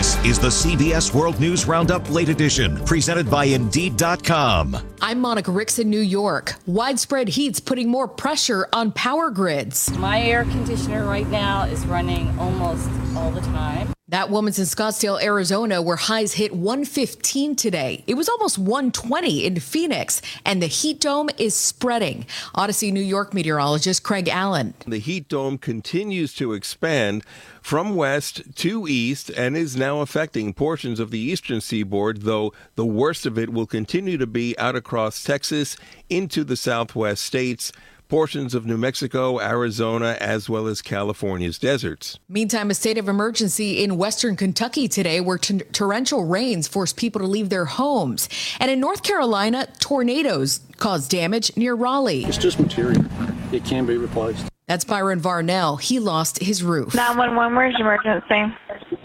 This is the CBS World News Roundup Late Edition, presented by Indeed.com. I'm Monica Ricks in New York. Widespread heat's putting more pressure on power grids. My air conditioner right now is running almost all the time. That woman's in Scottsdale, Arizona, where highs hit 115 today. It was almost 120 in Phoenix, and the heat dome is spreading. Odyssey, New York meteorologist Craig Allen. The heat dome continues to expand from west to east and is now affecting portions of the eastern seaboard, though the worst of it will continue to be out across Texas into the southwest states, portions of New Mexico, Arizona, as well as California's deserts. Meantime, a state of emergency in western Kentucky today where torrential rains forced people to leave their homes. And in North Carolina, tornadoes caused damage near Raleigh. It's just material. It can be replaced. That's Byron Varnell. He lost his roof. 911, where's the emergency?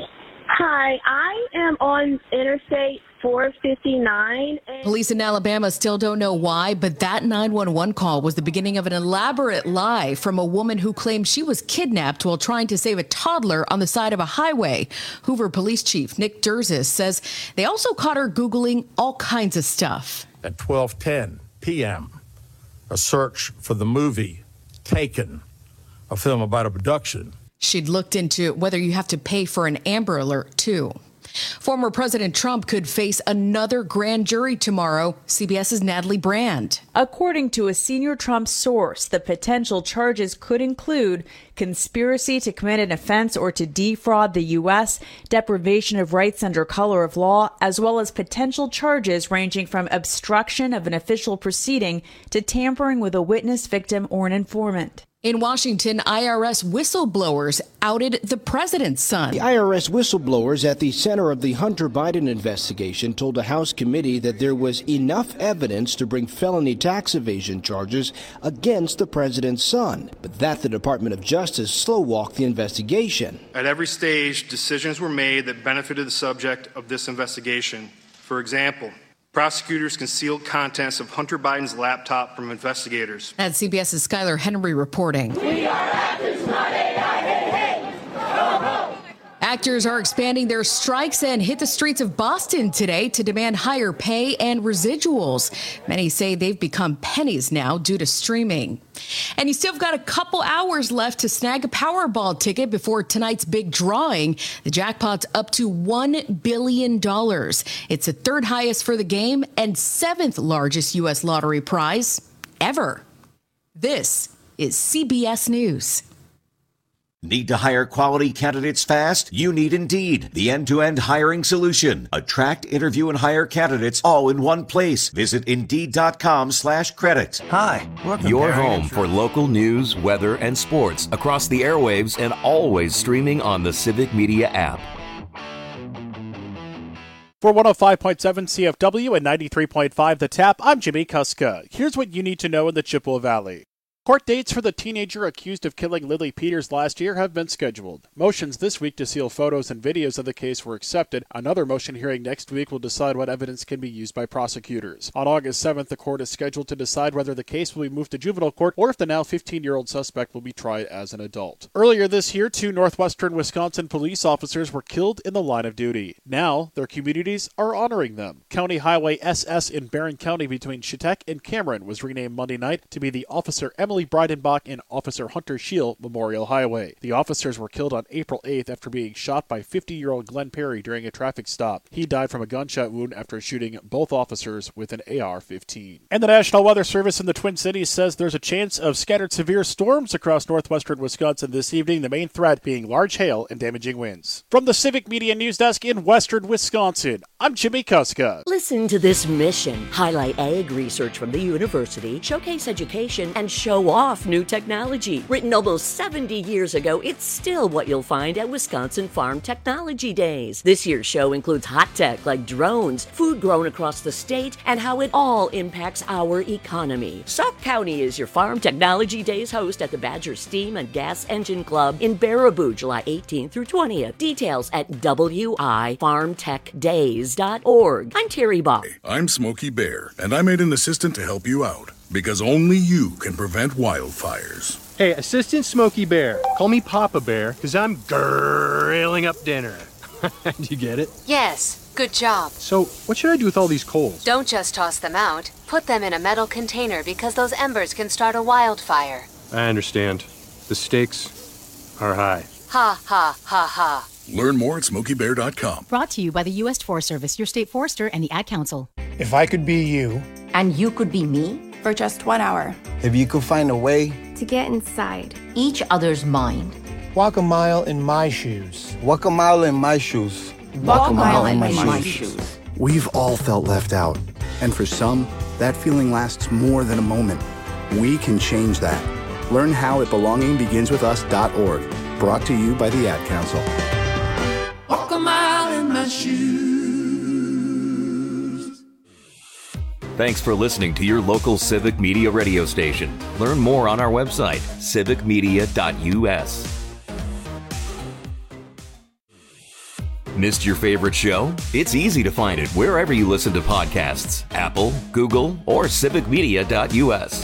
Hi, I am on Interstate 459. Police in Alabama still don't know why, but that 911 call was the beginning of an elaborate lie from a woman who claimed she was kidnapped while trying to save a toddler on the side of a highway. Hoover Police Chief Nick Durzis says they also caught her Googling all kinds of stuff. At 12:10 p.m., a search for the movie Taken, a film about abduction. She'd looked into whether you have to pay for an Amber Alert, too. Former President Trump could face another grand jury tomorrow. CBS's Natalie Brand. According to a senior Trump source, the potential charges could include conspiracy to commit an offense or to defraud the U.S., deprivation of rights under color of law, as well as potential charges ranging from obstruction of an official proceeding to tampering with a witness, victim, or an informant. In Washington, IRS whistleblowers outed the president's son. The IRS whistleblowers at the center of the Hunter Biden investigation told a House committee that there was enough evidence to bring felony tax evasion charges against the president's son, but that the Department of Justice slow-walked the investigation. At every stage, decisions were made that benefited the subject of this investigation. For example, prosecutors concealed contents of Hunter Biden's laptop from investigators. That's CBS's Skylar Henry reporting. We are actors, not AI. Hey, hey, come home. Actors are expanding their strikes and hit the streets of Boston today to demand higher pay and residuals. Many say they've become pennies now due to streaming. And you still have got a couple hours left to snag a Powerball ticket before tonight's big drawing. The jackpot's up to $1 billion. It's the third highest for the game and seventh largest U.S. lottery prize ever. This is CBS News. Need to hire quality candidates fast? You need Indeed, the end-to-end hiring solution. Attract, interview, and hire candidates all in one place. Visit Indeed.com/credit. Hi, your home for local news, weather, and sports across the airwaves and always streaming on the Civic Media app. For 105.7 CFW and 93.5 The Tap, I'm Jimmy Kuska. Here's what you need to know in the Chippewa Valley. Court dates for the teenager accused of killing Lily Peters last year have been scheduled. Motions this week to seal photos and videos of the case were accepted. Another motion hearing next week will decide what evidence can be used by prosecutors. On August 7th, the court is scheduled to decide whether the case will be moved to juvenile court or if the now 15-year-old suspect will be tried as an adult. Earlier this year, 2 northwestern Wisconsin police officers were killed in the line of duty. Now, their communities are honoring them. County Highway SS in Barron County between Chetek and Cameron was renamed Monday night to be the Officer Emily Breidenbach and Officer Hunter Scheel Memorial Highway. The officers were killed on April 8th after being shot by 50-year-old Glenn Perry during a traffic stop. He died from a gunshot wound after shooting both officers with an AR-15. And the National Weather Service in the Twin Cities says there's a chance of scattered severe storms across northwestern Wisconsin this evening, the main threat being large hail and damaging winds. From the Civic Media News Desk in western Wisconsin, I'm Jimmy Kuska. Listen to this mission. Highlight ag research from the university, showcase education, and show off new technology. Written almost 70 years ago, it's still what you'll find at Wisconsin Farm Technology Days. This year's show includes hot tech like drones, food grown across the state, and how it all impacts our economy. Sauk County is your Farm Technology Days host at the Badger Steam and Gas Engine Club in Baraboo, July 18th through 20th. Details at wifarmtechdays.org. I'm Terry Bach. I'm Smokey Bear, and I made an assistant to help you out, because only you can prevent wildfires. Hey, Assistant Smokey Bear, call me Papa Bear, because I'm grilling up dinner. Do you get it? Yes, good job. So, what should I do with all these coals? Don't just toss them out. Put them in a metal container because those embers can start a wildfire. I understand. The stakes are high. Ha, ha, ha, ha. Learn more at SmokeyBear.com. Brought to you by the U.S. Forest Service, your state forester, and the Ad Council. If I could be you. And you could be me? For just 1 hour. If you could find a way to get inside each other's mind. Walk a mile in my shoes. Walk a mile in my shoes. Walk a mile in my shoes. We've all felt left out. And for some, that feeling lasts more than a moment. We can change that. Learn how at belongingbeginswithus.org. Brought to you by the Ad Council. Walk a mile in my shoes. Thanks for listening to your local Civic Media radio station. Learn more on our website, civicmedia.us. Missed your favorite show? It's easy to find it wherever you listen to podcasts, Apple, Google, or civicmedia.us.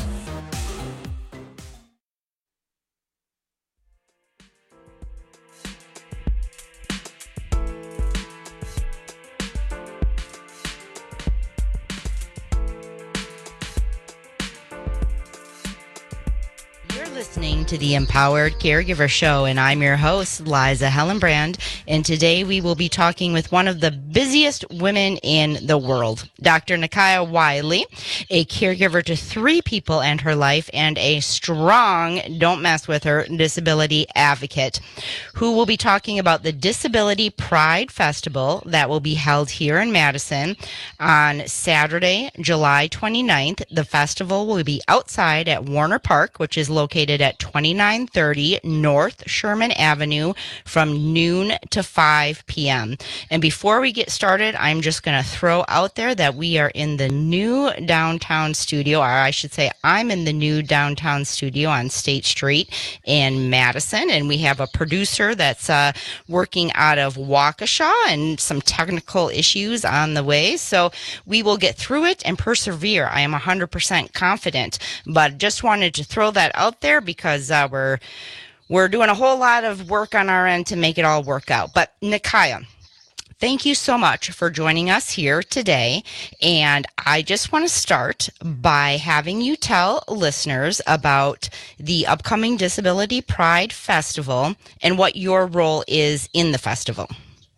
Listening to the Empowered Caregiver Show, and I'm your host, Liza Hellenbrand, and today we will be talking with one of the busiest women in the world, Dr. Nakaya Wiley, a caregiver to 3 people and her life, and a strong, don't mess with her, disability advocate, who will be talking about the Disability Pride Festival that will be held here in Madison on Saturday, July 29th. The festival will be outside at Warner Park, which is located at 2930 North Sherman Avenue from noon to 5 p.m. And before we get started, I'm just going to throw out there that we are in the new downtown studio, or I should say I'm in the new downtown studio on State Street in Madison, and we have a producer that's working out of Waukesha and some technical issues on the way. So we will get through it and persevere. I am 100% confident, but just wanted to throw that out there because we're doing a whole lot of work on our end to make it all work out. But Nakaya, thank you so much for joining us here today. And I just want to start by having you tell listeners about the upcoming Disability Pride Festival and what your role is in the festival.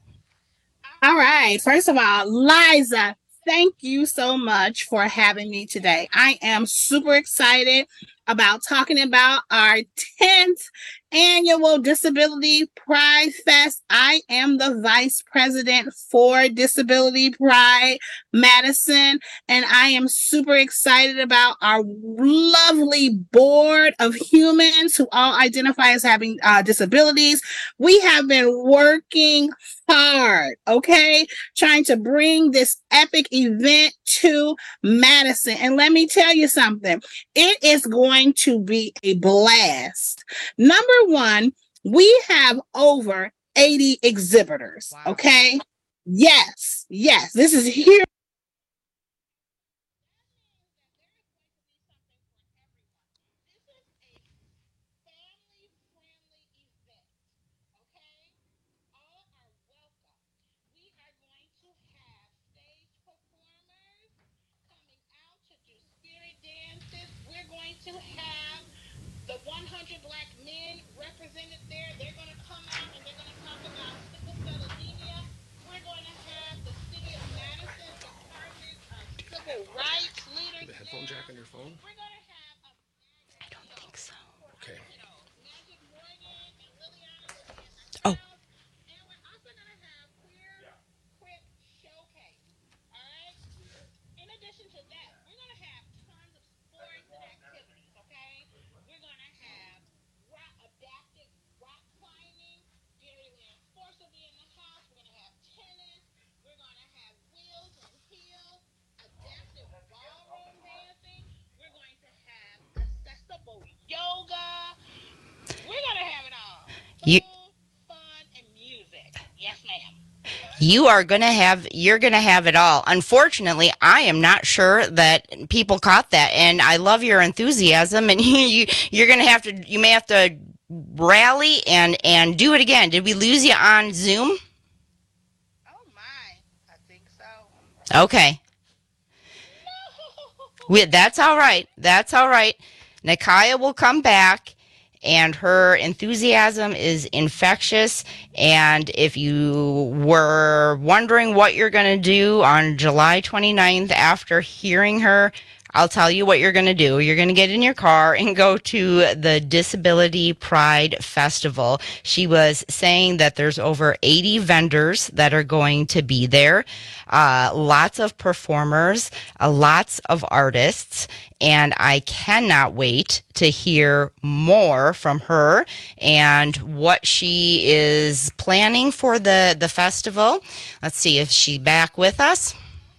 All right. First of all, Liza, thank you so much for having me today. I am super excited about talking about our 10th annual Disability Pride Fest. I am the vice president for Disability Pride Madison, and I am super excited about our lovely board of humans who all identify as having disabilities. We have been working hard, okay, trying to bring this epic event to Madison. And let me tell you something, it is going to be a blast. Number one, we have over 80 exhibitors, okay? Yes, this is here. To have the 100 Black men represented there. They're going to come out and they're going to talk about sickle cell anemia. We're going to have the city of Madison Department of Civil Rights leaders. The headphone jack on your phone? We're going to have I don't think so. Okay. Magic Morgan and Liliana. Oh. And we're also going to have Queer Quip Showcase. All right? In addition to that, we're going to have tons of sports and activities, okay? We're going to have adaptive rock climbing. Dairyland Sports will be in the house. We're going to have tennis. We're going to have wheels and heels, adaptive ballroom dancing. We're going to have accessible yoga. We're going to have it all. Fun, and music. Yes, ma'am. You're going to have it all. Unfortunately, I am not sure that people caught that, and I love your enthusiasm, and you're going to have to, you may have to rally and do it again. Did we lose you on Zoom? Okay. That's all right. That's all right. Nakaya will come back, and her enthusiasm is infectious. And if you were wondering what you're going to do on July 29th after hearing her, I'll tell you what you're going to do. You're going to get in your car and go to the Disability Pride Festival. She was saying that there's over 80 vendors that are going to be there, lots of performers, lots of artists, and I cannot wait to hear more from her and what she is planning for the festival. Let's see if she's back with us.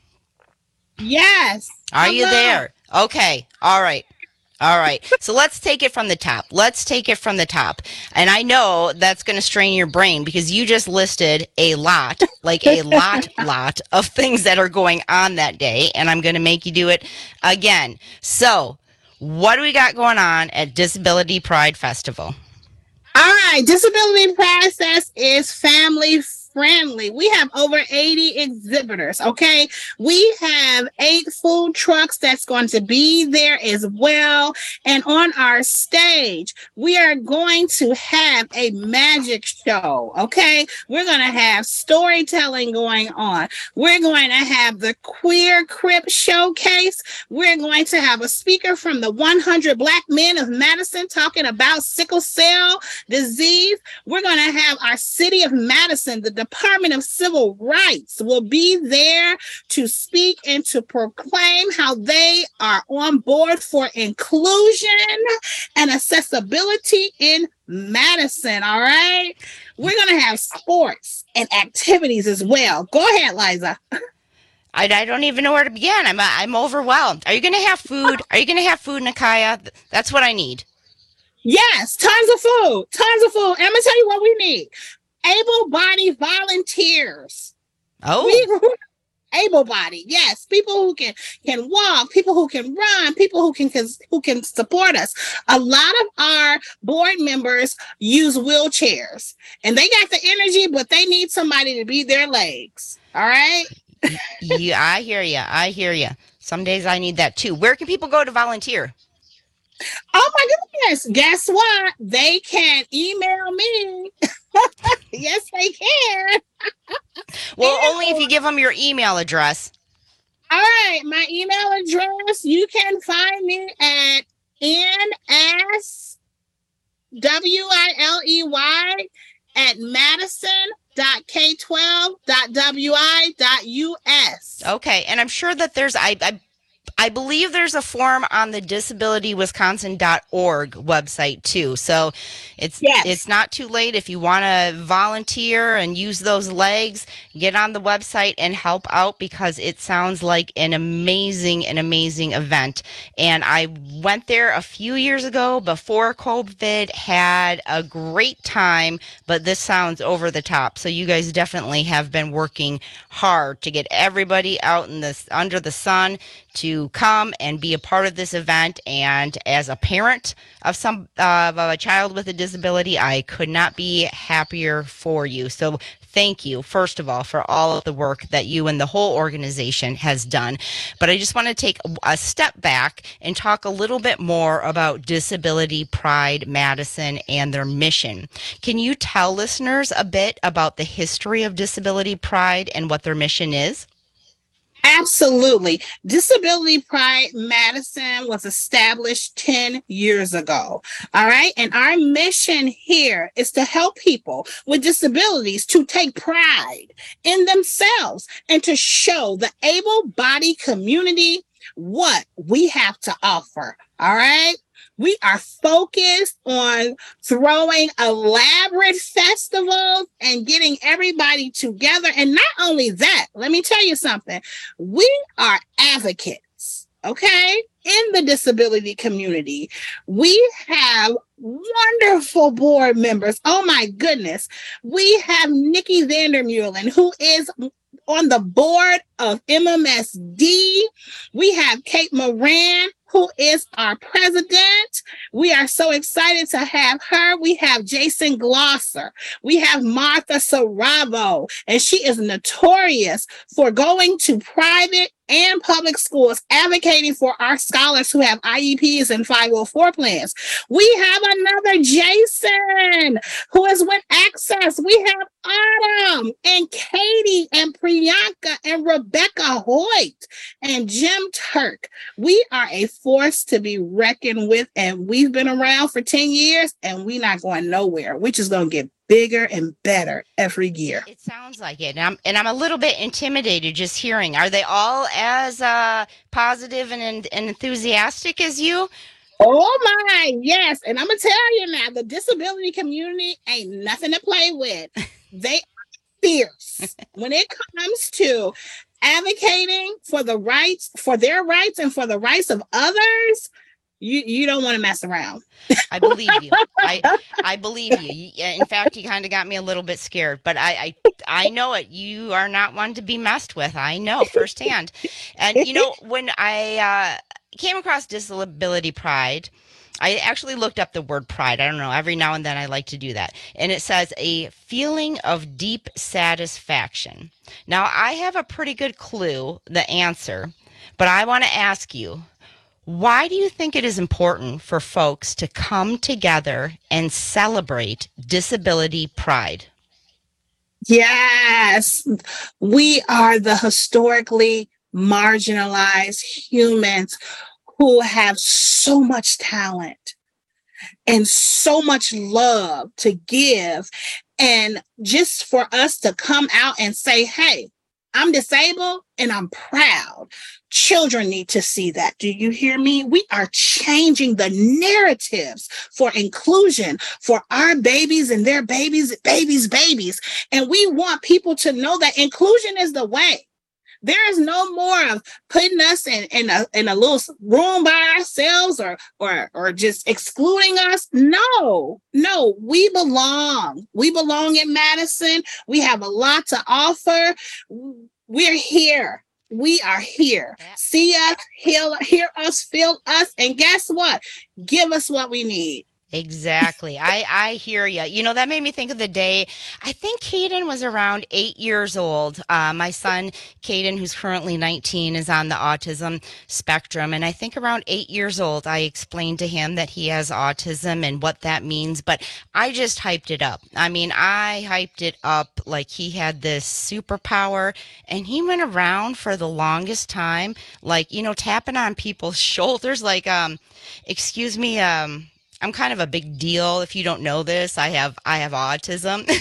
Yes. Are you there? Okay. All right. All right. So let's take it from the top. Let's take it from the top. And I know that's going to strain your brain because you just listed a lot, like a lot of things that are going on that day. And I'm going to make you do it again. So what do we got going on at Disability Pride Festival? All right. Disability Process is family friendly. We have over 80 exhibitors, okay? We have 8 food trucks that's going to be there as well. And on our stage, we are going to have a magic show, okay? We're going to have storytelling going on. We're going to have the Queer Crip Showcase. We're going to have a speaker from the 100 Black Men of Madison talking about sickle cell disease. We're going to have our City of Madison, the Department of Civil Rights will be there to speak and to proclaim how they are on board for inclusion and accessibility in Madison. All right. We're going to have sports and activities as well. Go ahead, Liza. I don't even know where to begin. I'm overwhelmed. Are you going to have food? Are you going to have food, Nakaya? That's what I need. Yes, tons of food. Tons of food. And I'm going to tell you what we need. Able-bodied volunteers. Oh. Able-bodied, yes. People who can walk, people who can run, people who can support us. A lot of our board members use wheelchairs. And they got the energy, but they need somebody to be their legs. All right? Yeah, I hear you. I hear you. Some days I need that too. Where can people go to volunteer? Oh my goodness. Guess what? They can email me. Yes, they can. Well, only if you give them your email address. All right. My email address, you can find me at nswiley@madison.k12.wi.us. Okay. And I'm sure that there's, I believe there's a form on the disabilitywisconsin.org website too. So it's not too late if you want to volunteer and use those legs, get on the website and help out because it sounds like an amazing event. And I went there a few years ago before COVID, had a great time, but this sounds over the top. So you guys definitely have been working hard to get everybody out in this under the sun to come and be a part of this event. And as a parent of a child with a disability, I could not be happier for you. So thank you, first of all, for all of the work that you and the whole organization has done. But I just want to take a step back and talk a little bit more about Disability Pride Madison and their mission. Can you tell listeners a bit about the history of Disability Pride and what their mission is? Absolutely. Disability Pride Madison was established 10 years ago. All right. And our mission here is to help people with disabilities to take pride in themselves and to show the able-bodied community what we have to offer. All right. We are focused on throwing elaborate festivals and getting everybody together. And not only that, let me tell you something. We are advocates, okay, in the disability community. We have wonderful board members. Oh, my goodness. We have Nikki Vandermeulen, who is on the board of MMSD. We have Kate Moran, who is our president. We are so excited to have her. We have Jason Glosser. We have Martha Saravo, and she is notorious for going to private and public schools, advocating for our scholars who have IEPs and 504 plans. We have another Jason who is with Access. We have Autumn and Katie and Priyanka and Rebecca Hoyt and Jim Turk. We are a force to be reckoned with, and we've been around for 10 years, and we're not going nowhere. We're just going to get bigger and better every year. It sounds like it. And I'm a little bit intimidated just hearing. Are they all as positive and enthusiastic as you? Oh my, yes. And I'm going to tell you now, the disability community ain't nothing to play with. They are fierce when it comes to advocating for the rights, for their rights and for the rights of others. You don't want to mess around. I believe you. I believe you. In fact, you kind of got me a little bit scared, but I know it. You are not one to be messed with. I know firsthand. And, when I came across Disability Pride, I actually looked up the word pride. I don't know. Every now and then I like to do that. And it says a feeling of deep satisfaction. Now, I have a pretty good clue, the answer, but I want to ask you, why do you think it is important for folks to come together and celebrate disability pride? Yes, we are the historically marginalized humans who have so much talent and so much love to give. And just for us to come out and say, hey, I'm disabled and I'm proud. Children need to see that. Do you hear me? We are changing the narratives for inclusion for our babies and their babies. And we want people to know that inclusion is the way. There is no more of putting us in a little room by ourselves or just excluding us. No, we belong. We belong in Madison. We have a lot to offer. We're here. We are here. See us, hear us, feel us, and guess what? Give us what we need. Exactly. I hear you. That made me think of the day. I think Caden was around 8 years old. My son, Caden, who's currently 19, is on the autism spectrum. And I think around 8 years old, I explained to him that he has autism and what that means. But I just hyped it up. I hyped it up like he had this superpower. And he went around for the longest time, tapping on people's shoulders, excuse me, I'm kind of a big deal. If you don't know this, I have autism.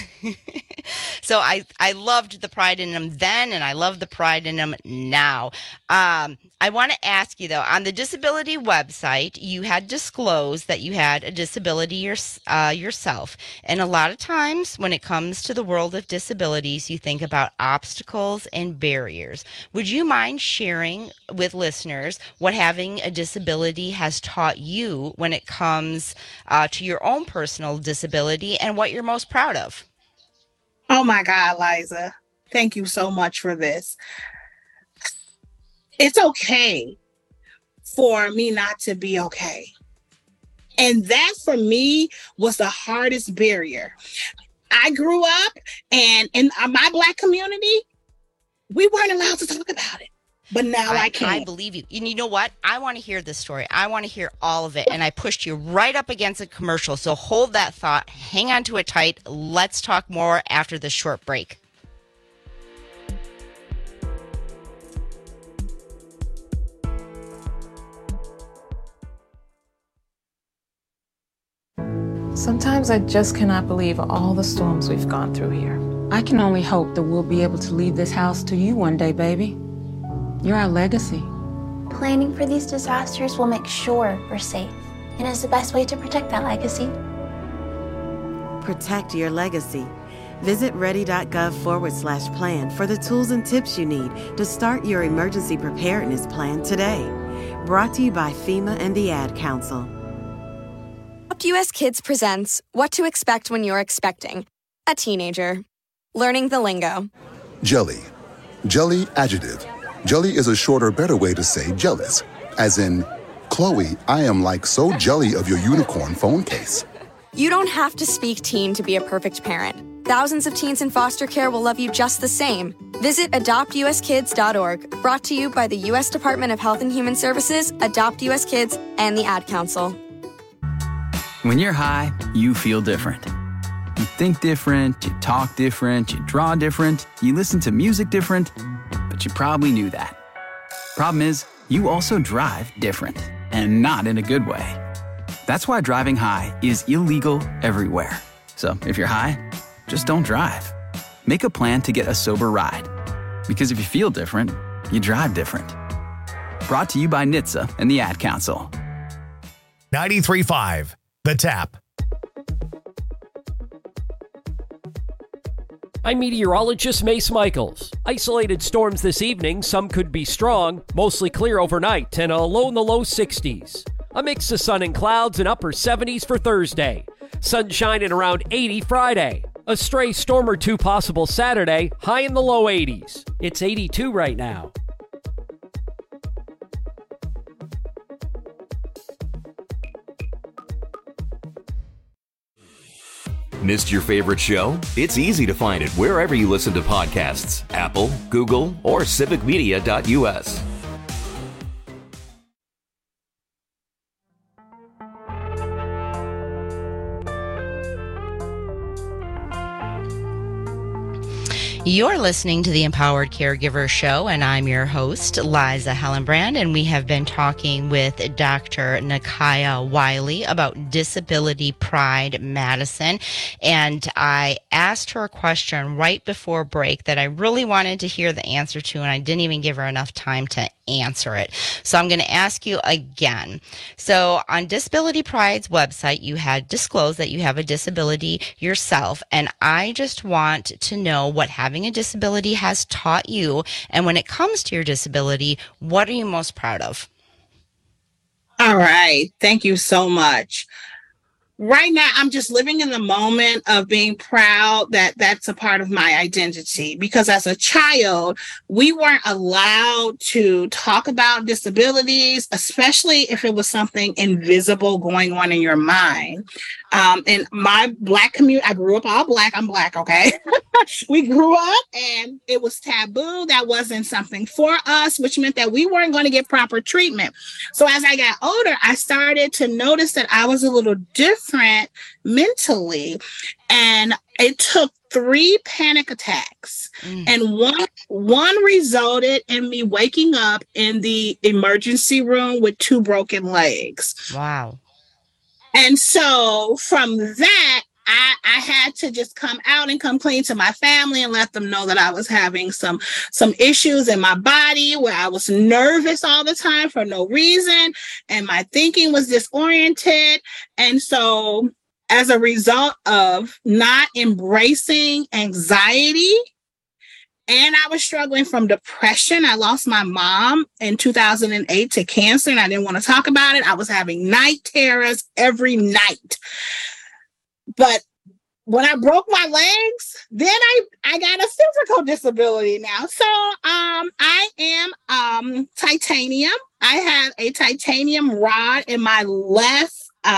So I loved the pride in him then, and I love the pride in him now. I want to ask you, though, on the disability website, you had disclosed that you had a disability yourself. And a lot of times when it comes to the world of disabilities, you think about obstacles and barriers. Would you mind sharing with listeners what having a disability has taught you when it comes to your own personal disability and what you're most proud of? Oh my God, Liza. Thank you so much for this. It's okay for me not to be okay. And that for me was the hardest barrier. I grew up and in my Black community, we weren't allowed to talk about it. But now I can. I believe you. And you know what? I want to hear this story. I want to hear all of it. And I pushed you right up against a commercial. So hold that thought. Hang on to it tight. Let's talk more after this short break. Sometimes I just cannot believe all the storms we've gone through here. I can only hope that we'll be able to leave this house to you one day, baby. You're our legacy. Planning for these disasters will make sure we're safe, and is the best way to protect that legacy. Protect your legacy. Visit ready.gov/plan for the tools and tips you need to start your emergency preparedness plan today. Brought to you by FEMA and the Ad Council. US Kids presents What to Expect When You're Expecting a Teenager. Learning the lingo. Jelly. Jelly adjective. Jelly is a shorter, better way to say jealous, as in Chloe, I am like so jelly of your unicorn phone case. You don't have to speak teen to be a perfect parent. Thousands of teens in foster care will love you just the same. Visit adoptuskids.org, brought to you by the U.S. Department of Health and Human Services, Adopt U.S. Kids, and the Ad Council. When you're high, you feel different. You think different, you talk different, you draw different, you listen to music different, but you probably knew that. Problem is, you also drive different, and not in a good way. That's why driving high is illegal everywhere. So if you're high, just don't drive. Make a plan to get a sober ride. Because if you feel different, you drive different. Brought to you by NHTSA and the Ad Council. 93.5, The Tap. I'm meteorologist Mace Michaels. Isolated storms this evening. Some could be strong, mostly clear overnight, and a low in the low 60s. A mix of sun and clouds and upper 70s for Thursday. Sunshine and around 80 Friday. A stray storm or two possible Saturday, high in the low 80s. It's 82 right now. Missed your favorite show? It's easy to find it wherever you listen to podcasts. Apple, Google, or civicmedia.us. You're listening to the Empowered Caregiver Show, and I'm your host, Liza Hellenbrand, and we have been talking with Dr. Nakaya Wiley about Disability Pride Madison, and I asked her a question right before break that I really wanted to hear the answer to, and I didn't even give her enough time to answer it. So I'm going to ask you again. So on Disability Pride's website, you had disclosed that you have a disability yourself, and I just want to know what having a disability has taught you, and when it comes to your disability, what are you most proud of? All right. Thank you so much. Right now, I'm just living in the moment of being proud that that's a part of my identity, because as a child, we weren't allowed to talk about disabilities, especially if it was something invisible going on in your mind. In my Black community, I grew up all Black. I'm Black, okay? We grew up and it was taboo. That wasn't something for us, which meant that we weren't going to get proper treatment. So as I got older, I started to notice that I was a little different mentally. And it took 3 panic attacks. And one resulted in me waking up in the emergency room with 2 broken legs. Wow. And so from that, I had to just come out and come clean to my family and let them know that I was having some issues in my body, where I was nervous all the time for no reason, and my thinking was disoriented. And so as a result of not embracing anxiety, and I was struggling from depression. I lost my mom in 2008 to cancer, and I didn't want to talk about it. I was having night terrors every night. But when I broke my legs, then I got a physical disability now. So I am titanium. I have a titanium rod in my left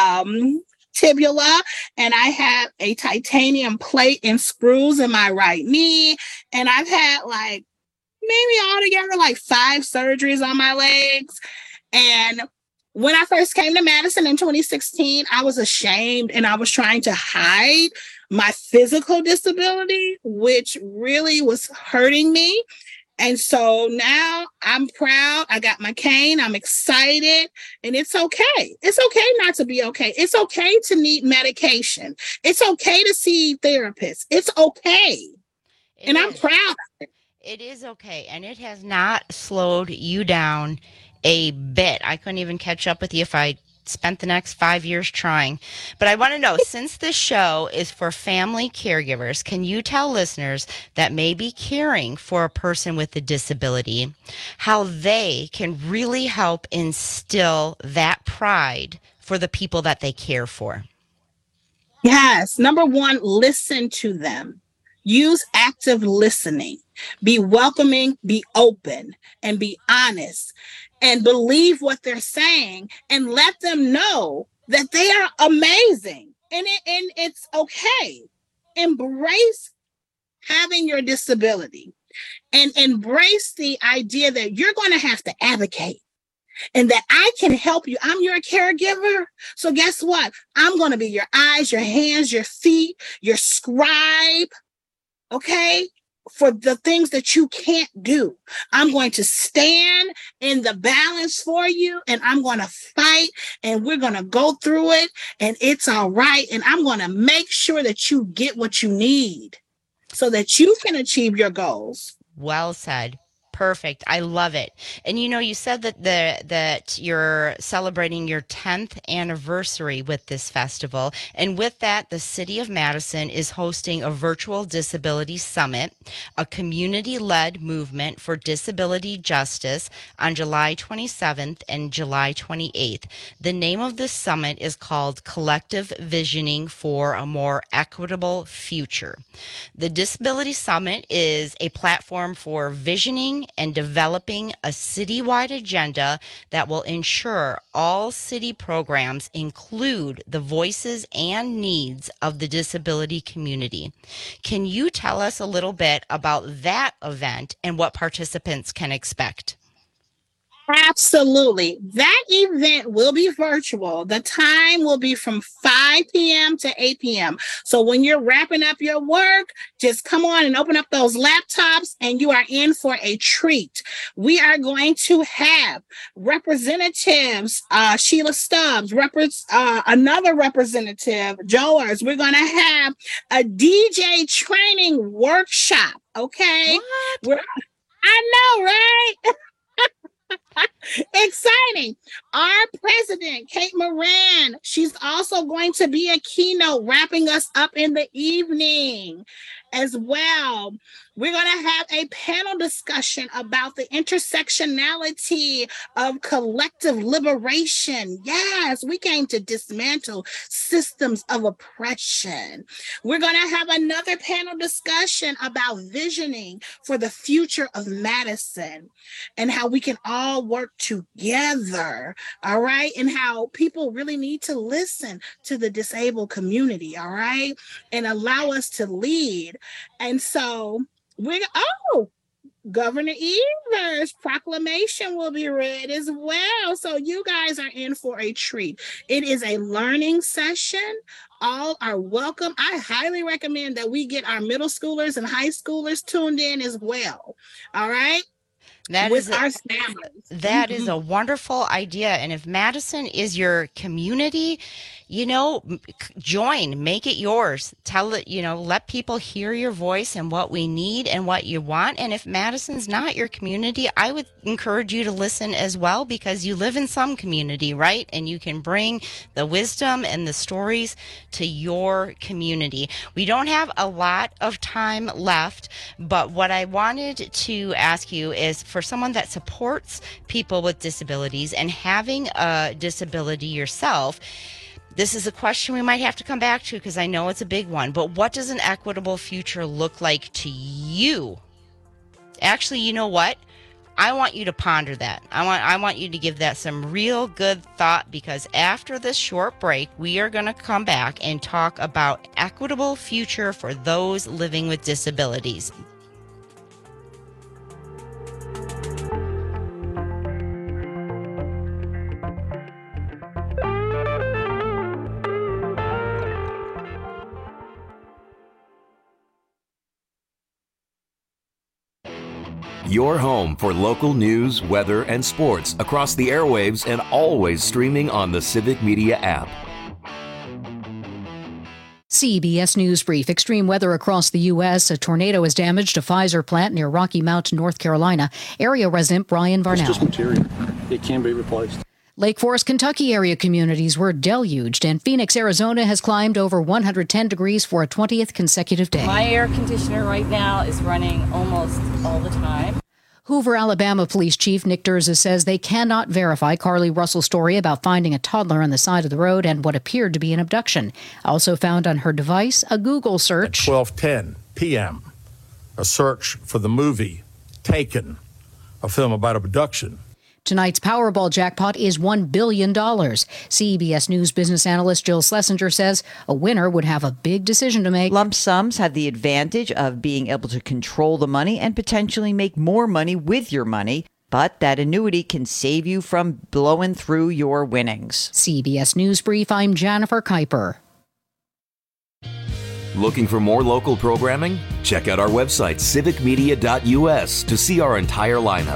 tibula, and I have a titanium plate and screws in my right knee. And I've had maybe altogether 5 surgeries on my legs. And when I first came to Madison in 2016, I was ashamed and I was trying to hide my physical disability, which really was hurting me. And so now I'm proud. I got my cane. I'm excited. And it's okay. It's okay not to be okay. It's okay to need medication. It's okay to see therapists. It's okay. And I'm proud of it. It is okay. And it has not slowed you down a bit. I couldn't even catch up with you if I spent the next 5 years trying. But I want to know, since this show is for family caregivers, can you tell listeners that may be caring for a person with a disability how they can really help instill that pride for the people that they care for? Yes. Number one, listen to them. Use active listening. Be welcoming, be open, and be honest, and believe what they're saying, and let them know that they are amazing, and it's okay. Embrace having your disability, and embrace the idea that you're going to have to advocate, and that I can help you. I'm your caregiver. So guess what? I'm going to be your eyes, your hands, your feet, your scribe. Okay? For the things that you can't do. I'm going to stand in the balance for you, and I'm going to fight, and we're going to go through it, and it's all right. And I'm going to make sure that you get what you need so that you can achieve your goals. Well said. Perfect. I love it. And you said that you're celebrating your 10th anniversary with this festival. And with that, the City of Madison is hosting a virtual disability summit, a community-led movement for disability justice on July 27th and July 28th. The name of this summit is called Collective Visioning for a More Equitable Future. The Disability Summit is a platform for visioning and developing a citywide agenda that will ensure all city programs include the voices and needs of the disability community. Can you tell us a little bit about that event and what participants can expect? Absolutely. That event will be virtual. The time will be from 5 p.m. to 8 p.m. So when you're wrapping up your work, just come on and open up those laptops, and you are in for a treat. We are going to have representatives, Sheila Stubbs, another representative, Joers. We're going to have a DJ training workshop. Okay. I know, right? Exciting. Our president, Kate Moran, she's also going to be a keynote wrapping us up in the evening as well. We're going to have a panel discussion about the intersectionality of collective liberation. Yes, we came to dismantle systems of oppression. We're going to have another panel discussion about visioning for the future of Madison and how we can all work together, all right? And how people really need to listen to the disabled community, all right? And allow us to lead. And so Governor Evers' proclamation will be read as well. So you guys are in for a treat. It is a learning session. All are welcome. I highly recommend that we get our middle schoolers and high schoolers tuned in as well. All right? That is a wonderful idea. And if Madison is your community, join, make it yours. Tell it, let people hear your voice and what we need and what you want. And if Madison's not your community, I would encourage you to listen as well, because you live in some community, right? And you can bring the wisdom and the stories to your community. We don't have a lot of time left, but what I wanted to ask you is, for someone that supports people with disabilities and having a disability yourself, this is a question we might have to come back to because I know it's a big one, but what does an equitable future look like to you? Actually, you know what? I want you to ponder that. I want you to give that some real good thought, because after this short break, we are going to come back and talk about equitable future for those living with disabilities. Your home for local news, weather, and sports across the airwaves, and always streaming on the Civic Media app. CBS News Brief. Extreme weather across the U.S. A tornado has damaged a Pfizer plant near Rocky Mount, North Carolina. Area resident Brian Varnell. It's just material. It can be replaced. Lake Forest, Kentucky area communities were deluged, and Phoenix, Arizona has climbed over 110 degrees for a 20th consecutive day. My air conditioner right now is running almost all the time. Hoover, Alabama Police Chief Nick Durza says they cannot verify Carly Russell's story about finding a toddler on the side of the road and what appeared to be an abduction. Also found on her device, a Google search. At 12:10 p.m. A search for the movie Taken, a film about abduction. Tonight's Powerball jackpot is $1 billion. CBS News business analyst Jill Schlesinger says a winner would have a big decision to make. Lump sums have the advantage of being able to control the money and potentially make more money with your money. But that annuity can save you from blowing through your winnings. CBS News Brief, I'm Jennifer Kuiper. Looking for more local programming? Check out our website, civicmedia.us, to see our entire lineup.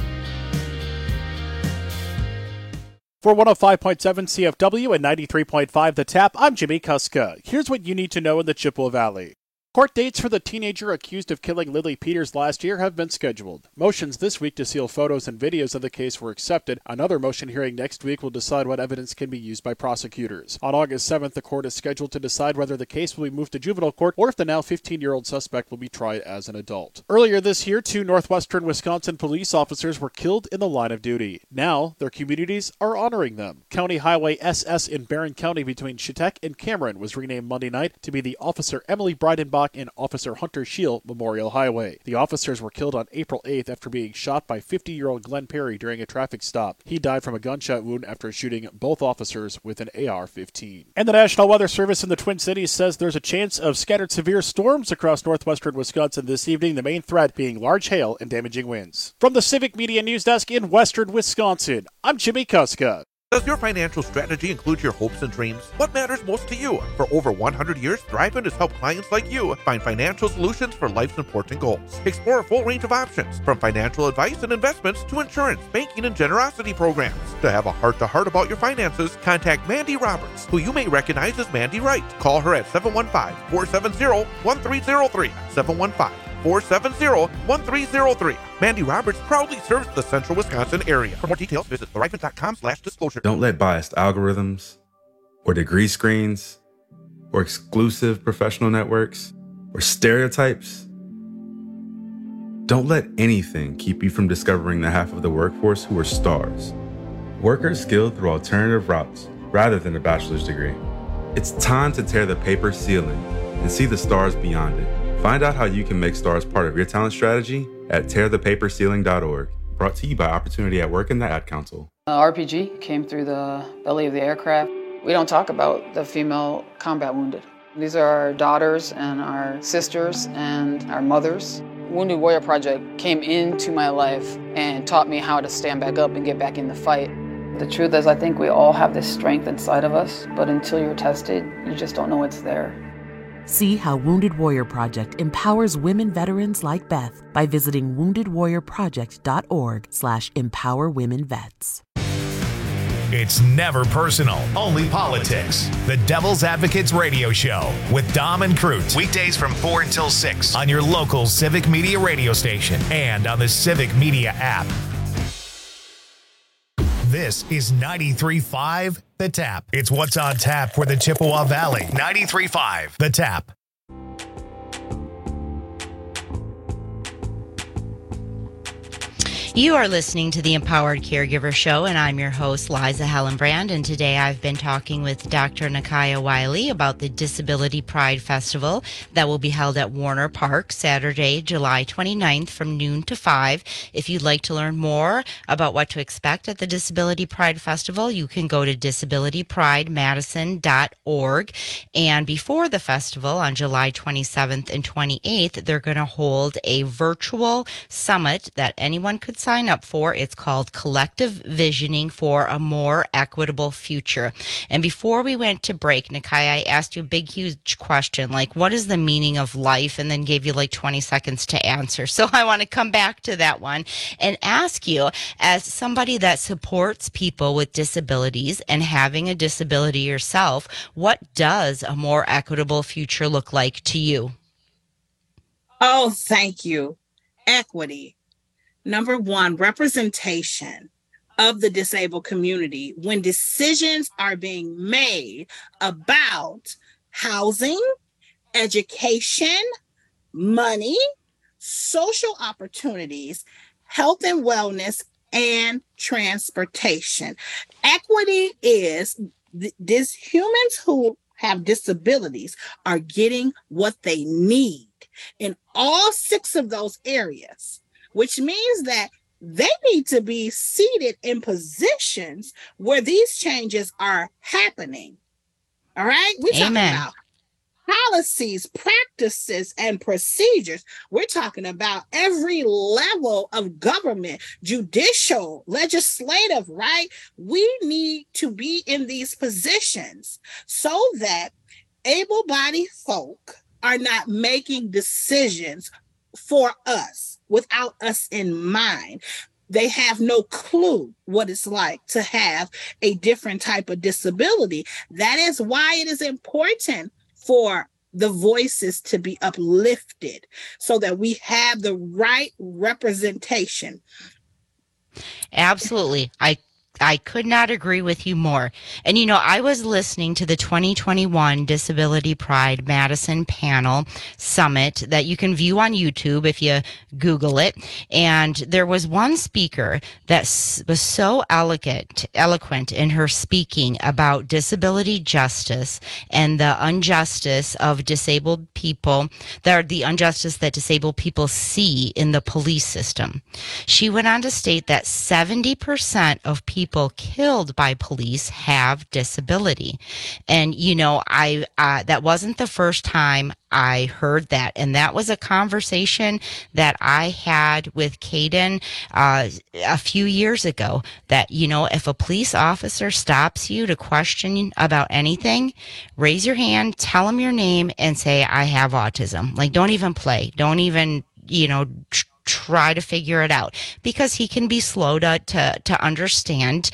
For 105.7 CFW and 93.5 The Tap, I'm Jimmy Kuska. Here's what you need to know in the Chippewa Valley. Court dates for the teenager accused of killing Lily Peters last year have been scheduled. Motions this week to seal photos and videos of the case were accepted. Another motion hearing next week will decide what evidence can be used by prosecutors. On August 7th, the court is scheduled to decide whether the case will be moved to juvenile court or if the now 15-year-old suspect will be tried as an adult. Earlier this year, 2 northwestern Wisconsin police officers were killed in the line of duty. Now, their communities are honoring them. County Highway SS in Barron County between Chetek and Cameron was renamed Monday night to be the Officer Emily Breidenbach and Officer Hunter Scheel Memorial Highway. The officers were killed on April 8th after being shot by 50-year-old Glenn Perry during a traffic stop. He died from a gunshot wound after shooting both officers with an AR-15. And the National Weather Service in the Twin Cities says there's a chance of scattered severe storms across northwestern Wisconsin this evening, the main threat being large hail and damaging winds. From the Civic Media News Desk in western Wisconsin, I'm Jimmy Kuska. Does your financial strategy include your hopes and dreams? What matters most to you? For over 100 years, Thrivent has helped clients like you find financial solutions for life's important goals. Explore a full range of options, from financial advice and investments to insurance, banking, and generosity programs. To have a heart-to-heart about your finances, contact Mandy Roberts, who you may recognize as Mandy Wright. Call her at 715-470-1303. 715-470-1303. Mandy Roberts proudly serves the central Wisconsin area. For more details, visit thrivent.com/disclosure. Don't let biased algorithms or degree screens or exclusive professional networks or stereotypes. Don't let anything keep you from discovering the half of the workforce who are stars. Workers skilled through alternative routes rather than a bachelor's degree. It's time to tear the paper ceiling and see the stars beyond it. Find out how you can make stars part of your talent strategy at tearthepaperceiling.org. Brought to you by Opportunity at Work and the Ad Council. RPG came through the belly of the aircraft. We don't talk about the female combat wounded. These are our daughters and our sisters and our mothers. Wounded Warrior Project came into my life and taught me how to stand back up and get back in the fight. The truth is, I think we all have this strength inside of us, but until you're tested, you just don't know it's there. See how Wounded Warrior Project empowers women veterans like Beth by visiting woundedwarriorproject.org/empowerwomenvets. It's never personal, only politics. The Devil's Advocates Radio Show with Dom and Crute. Weekdays from 4 until 6 on your local Civic Media radio station and on the Civic Media app. This is 93.5 The Tap. It's what's on tap for the Chippewa Valley. 93.5 The Tap. You are listening to the Empowered Caregiver Show, and I'm your host, Liza Hellenbrand, and today I've been talking with Dr. Nakaya Wiley about the Disability Pride Festival that will be held at Warner Park Saturday, July 29th from noon to 5. If you'd like to learn more about what to expect at the Disability Pride Festival, you can go to disabilitypridemadison.org. And before the festival, on July 27th and 28th, they're going to hold a virtual summit that anyone could sign up for. It's called Collective Visioning for a More Equitable Future. And before we went to break, Nakaya, I asked you a big, huge question, like, what is the meaning of life? And then gave you like 20 seconds to answer. So I want to come back to that one and ask you, as somebody that supports people with disabilities and having a disability yourself, what does a more equitable future look like to you? Oh, thank you. Equity. Number one, representation of the disabled community when decisions are being made about housing, education, money, social opportunities, health and wellness, and transportation. Equity is these humans who have disabilities are getting what they need in all 6 of those areas, which means that they need to be seated in positions where these changes are happening. All right? We're talking about policies, practices, and procedures. We're talking about every level of government, judicial, legislative, right? We need to be in these positions so that able-bodied folk are not making decisions for us without us in mind. They have no clue what it's like to have a different type of disability. That is why it is important for the voices to be uplifted so that we have the right representation. Absolutely. I could not agree with you more. And, you know, I was listening to the 2021 Disability Pride Madison Panel Summit that you can view on YouTube if you Google it. And there was one speaker that was so eloquent in her speaking about disability justice and the injustice of disabled people, the injustice that disabled people see in the police system. She went on to state that 70% of people killed by police have disability. And, you know, that wasn't the first time I heard that. And that was a conversation that I had with Caden a few years ago, that, you know, if a police officer stops you to question about anything, raise your hand, tell them your name, and say, I have autism. Like, don't even play. Don't even, you know, try to figure it out, because he can be slow to understand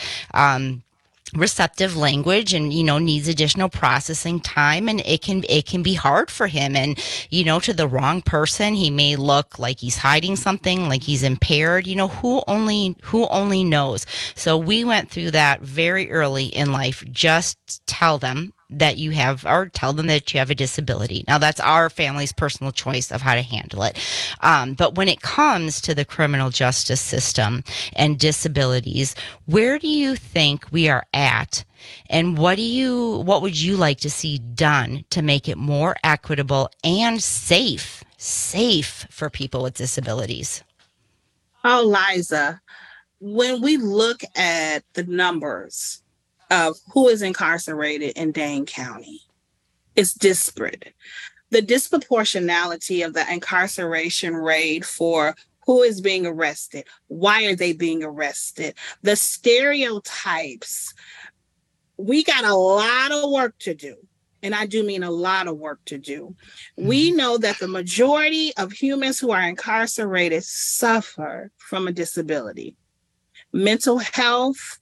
receptive language, and, you know, needs additional processing time, and it can be hard for him. And, you know, to the wrong person, he may look like he's hiding something, like he's impaired. You know, who only knows. So we went through that very early in life. Just tell them that you have, or tell them that you have a disability. Now, that's our family's personal choice of how to handle it. But when it comes to the criminal justice system and disabilities, where do you think we are at? And what would you like to see done to make it more equitable and safe for people with disabilities? Oh, Liza, when we look at the numbers of who is incarcerated in Dane County, it's disparate. The disproportionality of the incarceration rate for who is being arrested, why are they being arrested, the stereotypes, we got a lot of work to do. And I do mean a lot of work to do. We know that the majority of humans who are incarcerated suffer from a disability. Mental health,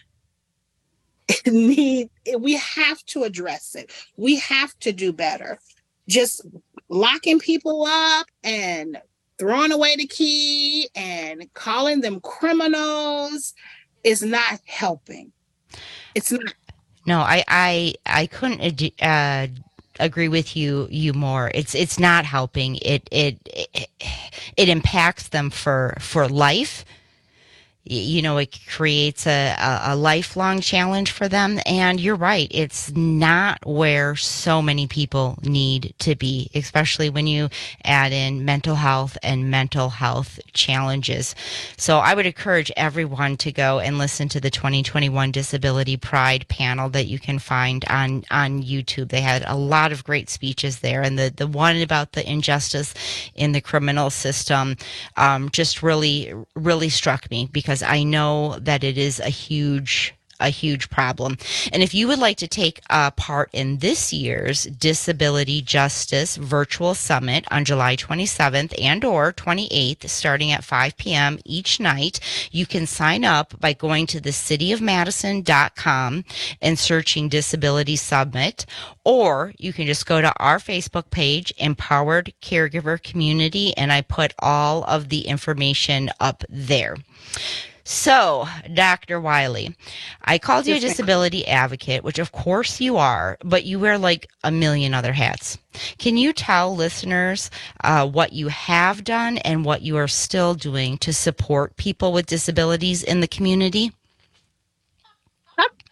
we have to address it. We have to do better. Just locking people up and throwing away the key and calling them criminals is not helping. It's not. No, I couldn't agree with you more. It's not helping. It impacts them for life. You know, it creates a lifelong challenge for them. And you're right, it's not where so many people need to be, especially when you add in mental health and mental health challenges. So I would encourage everyone to go and listen to the 2021 Disability Pride panel that you can find on YouTube. They had a lot of great speeches there. And the one about the injustice in the criminal system just really, really struck me, because I know that it is a huge problem. And if you would like to take part in this year's Disability Justice Virtual Summit on July 27th and or 28th, starting at 5 p.m. each night, you can sign up by going to thecityofmadison.com and searching Disability Summit, or you can just go to our Facebook page, Empowered Caregiver Community, and I put all of the information up there. So, Dr. Wiley, I called you a disability advocate, which of course you are, but you wear like a million other hats. Can you tell listeners what you have done and what you are still doing to support people with disabilities in the community?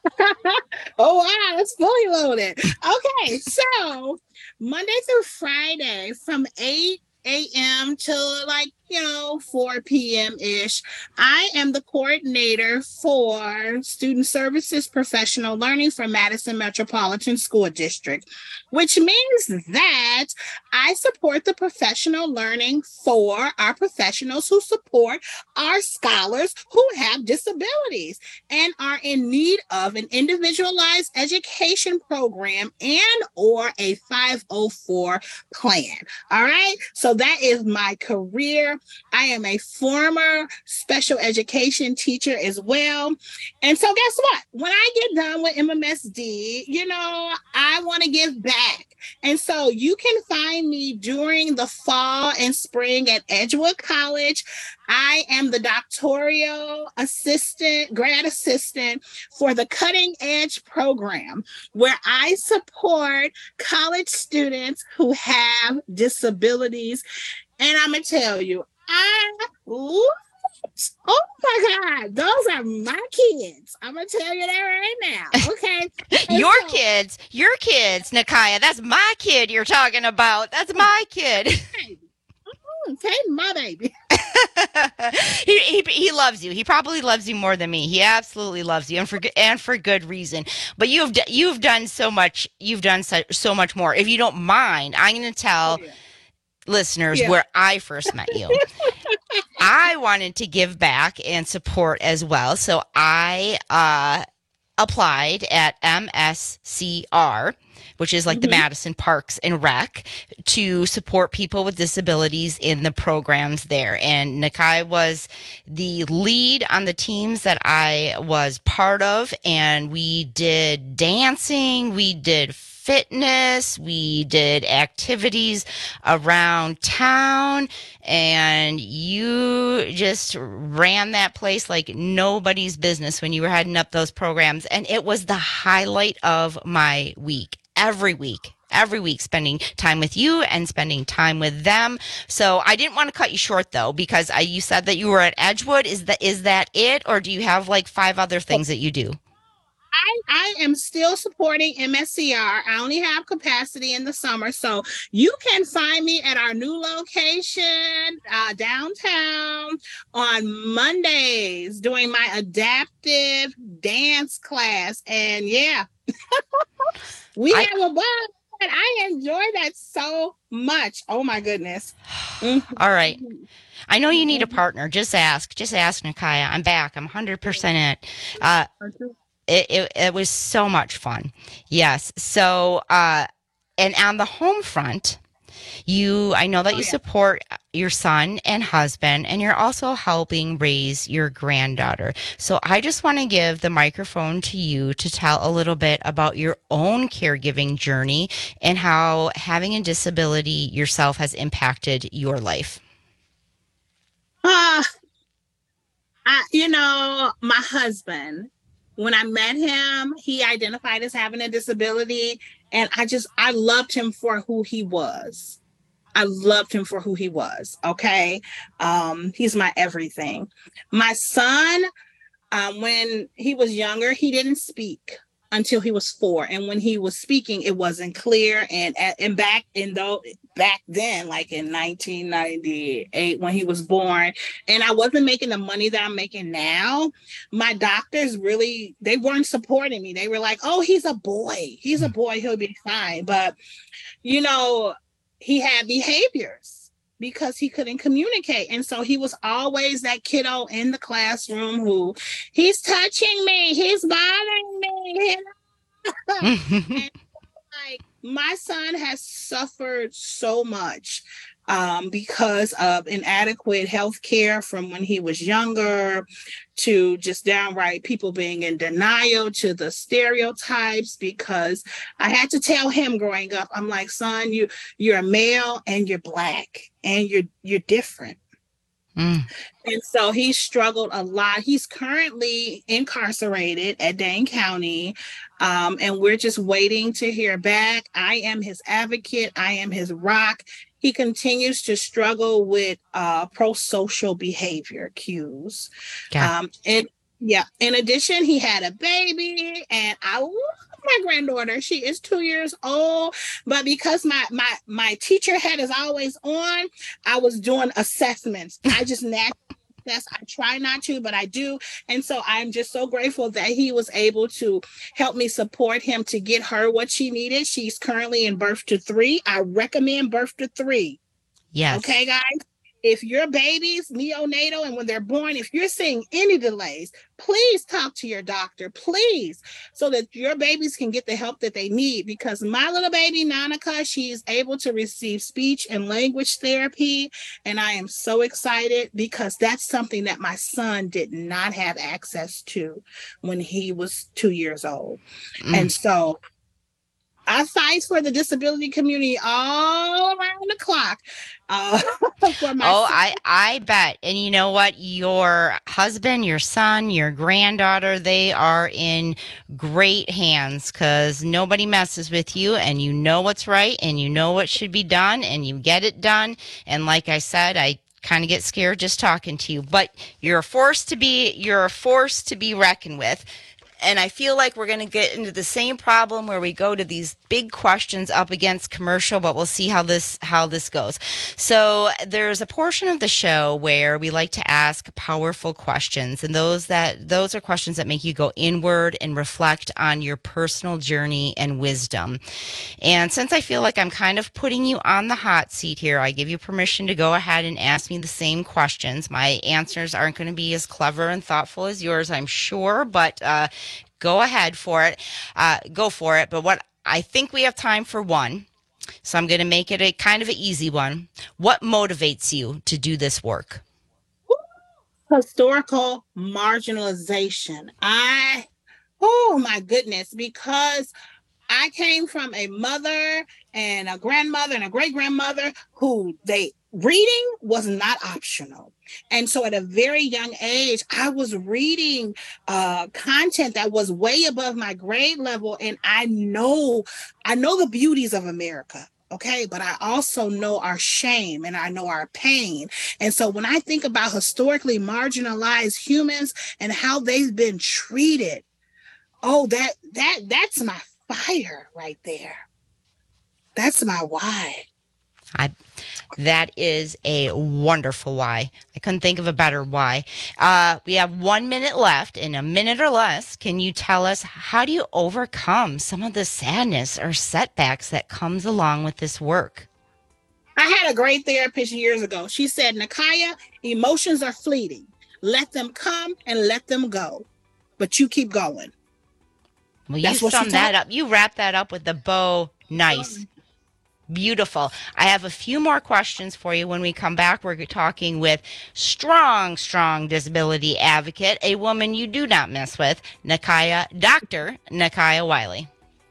Oh, wow, it's fully loaded. Okay, so Monday through Friday from 8 a.m. till 4 p.m. ish. I am the coordinator for Student Services Professional Learning for Madison Metropolitan School District, which means that I support the professional learning for our professionals who support our scholars who have disabilities and are in need of an individualized education program and or a 504 plan. All right. So that is my career. I am a former special education teacher as well. And so guess what? When I get done with MMSD, I want to give back. And so you can find me during the fall and spring at Edgewood College. I am the doctoral grad assistant for the Cutting Edge program, where I support college students who have disabilities. And I'm going to tell you, oh my God, those are my kids. I'm going to tell you that right now. Okay. Your kids, Nakaya. That's my kid you're talking about. That's my kid. Okay, my baby. he loves you. He probably loves you more than me. He absolutely loves you, and for good reason. But you've done so much. You've done so much more. If you don't mind, I'm going to tell listeners where I first met you. I wanted to give back and support as well, so I applied at MSCR, which is like the Madison Parks and Rec, to support people with disabilities in the programs there. And Nakai was the lead on the teams that I was part of, and we did dancing, we did fitness, we did activities around town, and you just ran that place like nobody's business when you were heading up those programs. And it was the highlight of my week, every week, spending time with you and spending time with them. So I didn't want to cut you short though, because you said that you were at Edgewood. Is that it? Or do you have like 5 other things that you do? I am still supporting MSCR. I only have capacity in the summer. So you can find me at our new location downtown on Mondays doing my adaptive dance class. And we have a ball. And I enjoy that so much. Oh my goodness. All right. I know you need a partner. Just ask Nakaya. I'm back. I'm 100% it. It was so much fun. Yes. So, and on the home front, I know that you support your son and husband, and you're also helping raise your granddaughter. So I just want to give the microphone to you to tell a little bit about your own caregiving journey and how having a disability yourself has impacted your life. My husband, when I met him, he identified as having a disability, and I loved him for who he was. Okay. He's my everything. My son, when he was younger, he didn't speak until he was 4. And when he was speaking, it wasn't clear. And back then, like in 1998, when he was born, and I wasn't making the money that I'm making now, my doctors they weren't supporting me. They were like, oh, he's a boy, he'll be fine. But, he had behaviors because he couldn't communicate. And so he was always that kiddo in the classroom who, he's touching me, he's bothering me. And, my son has suffered so much because of inadequate health care from when he was younger, to just downright people being in denial, to the stereotypes, because I had to tell him growing up, I'm like, son, you're a male and you're Black and you're different. And so he struggled a lot. He's currently incarcerated at Dane County, and we're just waiting to hear back. I am his advocate. I am his rock. He continues to struggle with pro-social behavior cues. Yeah. In addition, he had a baby, and I love my granddaughter. She is 2 years old, but because my teacher hat is always on, I was doing assessments. I just naturally I try not to, but I do. And so I'm just so grateful that he was able to help me support him to get her what she needed. She's currently in birth to 3. I recommend birth to 3. Yes. Okay, guys. If your babies neonatal and when they're born, if you're seeing any delays, please talk to your doctor, please, so that your babies can get the help that they need. Because my little baby, Nanika, she is able to receive speech and language therapy. And I am so excited because that's something that my son did not have access to when he was 2 years old. And so I fight for the disability community all around the clock. I bet. And you know what? Your husband, your son, your granddaughter, they are in great hands because nobody messes with you, and you know what's right, and you know what should be done, and you get it done. And like I said, I kind of get scared just talking to you, but you're a force to be reckoned with. And I feel like we're going to get into the same problem where we go to these big questions up against commercial, but we'll see how this goes. So there's a portion of the show where we like to ask powerful questions, and those are questions that make you go inward and reflect on your personal journey and wisdom. And since I feel like I'm kind of putting you on the hot seat here, I give you permission to go ahead and ask me the same questions. My answers aren't going to be as clever and thoughtful as yours, I'm sure, but go ahead for it. Go for it. But what I think we have time for one, so I'm going to make it a kind of an easy one. What motivates you to do this work? Historical marginalization. Oh my goodness, because I came from a mother and a grandmother and a great-grandmother who reading was not optional. And so at a very young age, I was reading content that was way above my grade level. And I know the beauties of America. Okay, but I also know our shame and I know our pain. And so when I think about historically marginalized humans and how they've been treated, that's my fire right there. That's my why. That is a wonderful why. I couldn't think of a better why. We have 1 minute left. In a minute or less, can you tell us, how do you overcome some of the sadness or setbacks that comes along with this work? I had a great therapist years ago. She said, Nakaya, emotions are fleeting. Let them come and let them go. But you keep going. Well, you summed that up. You wrap that up with a bow. Nice. Beautiful. I have a few more questions for you when we come back. We're talking with strong disability advocate, a woman you do not mess with, Dr. Nakaya Wiley.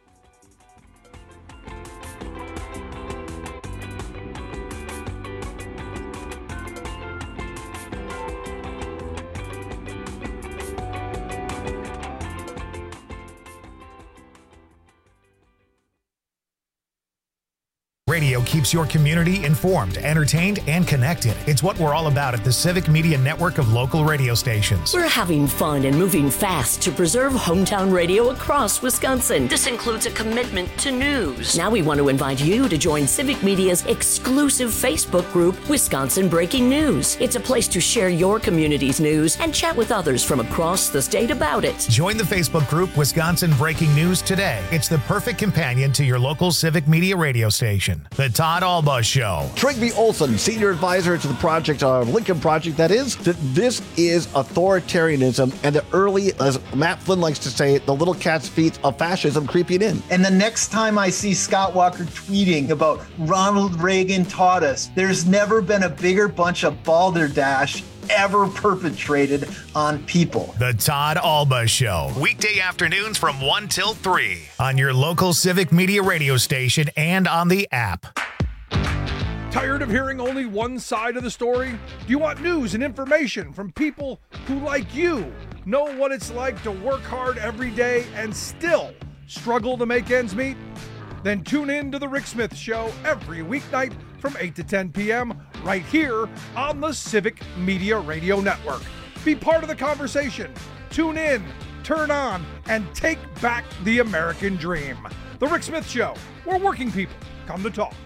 Radio keeps your community informed, entertained, and connected. It's what we're all about at the Civic Media Network of local radio stations. We're having fun and moving fast to preserve hometown radio across Wisconsin. This includes a commitment to news. Now we want to invite you to join Civic Media's exclusive Facebook group, Wisconsin Breaking News. It's a place to share your community's news and chat with others from across the state about it. Join the Facebook group Wisconsin Breaking News today. It's the perfect companion to your local Civic Media radio station. The Todd Alba Show. Trygve Olson, senior advisor to the project, Lincoln Project, that this is authoritarianism and the early, as Matt Flynn likes to say, the little cat's feet of fascism creeping in. And the next time I see Scott Walker tweeting about Ronald Reagan taught us, there's never been a bigger bunch of balderdash ever perpetrated on people. The Todd Alba Show. Weekday afternoons from 1 till 3 on your local Civic Media radio station and on the app. Tired of hearing only one side of the story? Do you want news and information from people who, like you, know what it's like to work hard every day and still struggle to make ends meet? Then tune in to The Rick Smith Show every weeknight from 8 to 10 p.m. right here on the Civic Media Radio Network. Be part of the conversation. Tune in, turn on, and take back the American dream. The Rick Smith Show, where working people come to talk.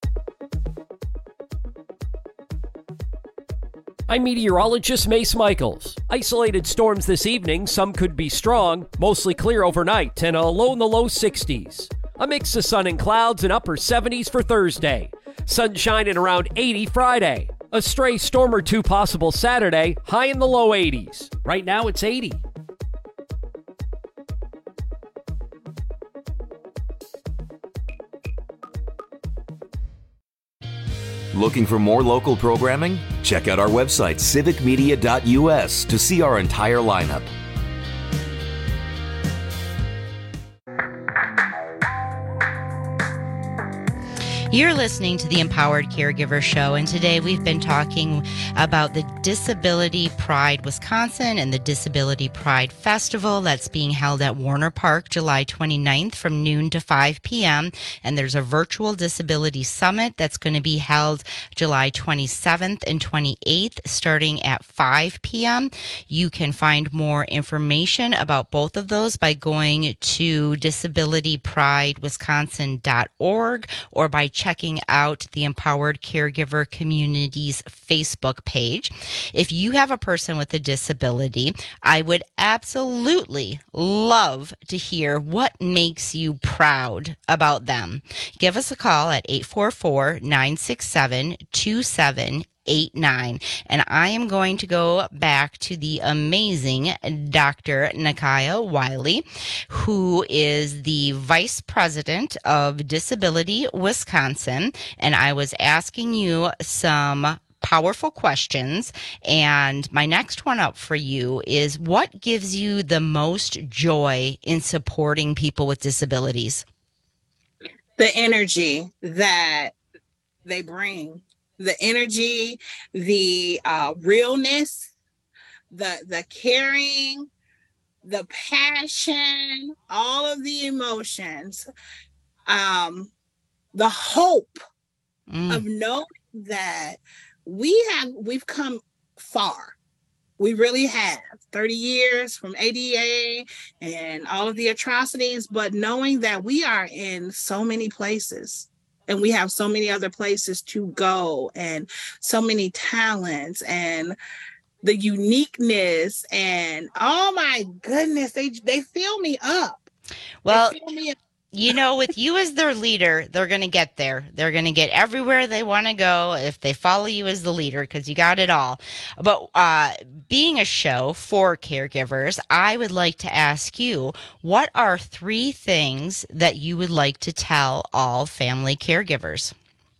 I'm meteorologist Mace Michaels. Isolated storms this evening. Some could be strong, mostly clear overnight, and a low in the low 60s. A mix of sun and clouds and upper 70s for Thursday. Sunshine and around 80 Friday. A stray storm or two possible Saturday, high in the low 80s. Right now it's 80. Looking for more local programming? Check out our website, civicmedia.us, to see our entire lineup. You're listening to the Empowered Caregiver Show, and today we've been talking about the Disability Pride Wisconsin and the Disability Pride Festival that's being held at Warner Park July 29th from noon to 5 p.m. And there's a virtual disability summit that's going to be held July 27th and 28th starting at 5 p.m. You can find more information about both of those by going to disabilitypridewisconsin.org or by checking out the Empowered Caregiver Community's Facebook page. If you have a person with a disability, I would absolutely love to hear what makes you proud about them. Give us a call at 844-967-2789. And I am going to go back to the amazing Dr. Nakaya Wiley, who is the Vice President of Disability Wisconsin. And I was asking you some powerful questions. And my next one up for you is, what gives you the most joy in supporting people with disabilities? The energy that they bring. The energy, the realness, the caring, the passion, all of the emotions, the hope of knowing that we've come far. We really have 30 years from ADA and all of the atrocities, but knowing that we are in so many places. And we have so many other places to go and so many talents and the uniqueness and oh my goodness, they fill me up. Well, you know, with you as their leader, they're going to get there. They're going to get everywhere they want to go if they follow you as the leader, because you got it all. But being a show for caregivers, I would like to ask you, what are 3 things that you would like to tell all family caregivers?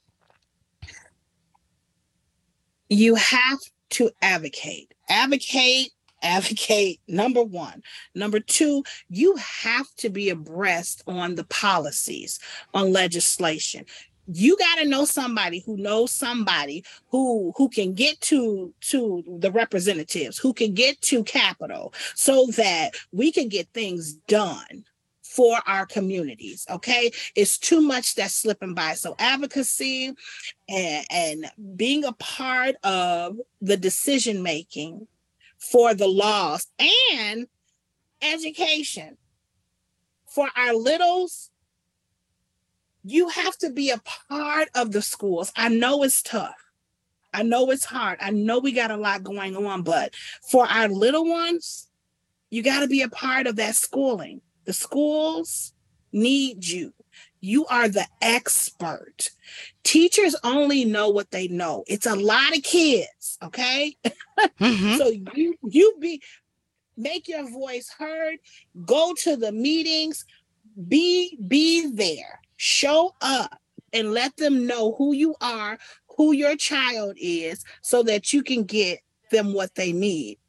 You have to advocate. Advocate, number 1. Number 2, you have to be abreast on the policies, on legislation. You got to know somebody who knows somebody who can get to the representatives, who can get to Capitol, so that we can get things done for our communities. Okay, it's too much that's slipping by. So advocacy and being a part of the decision making for the laws, and education for our littles. You have to be a part of the schools. I know it's tough. I know it's hard. I know we got a lot going on, but for our little ones, you got to be a part of that schooling. The schools need you. You are the expert. Teachers only know what they know. It's a lot of kids, okay? So you make your voice heard, go to the meetings, be there, show up, and let them know who you are, who your child is, so that you can get them what they need.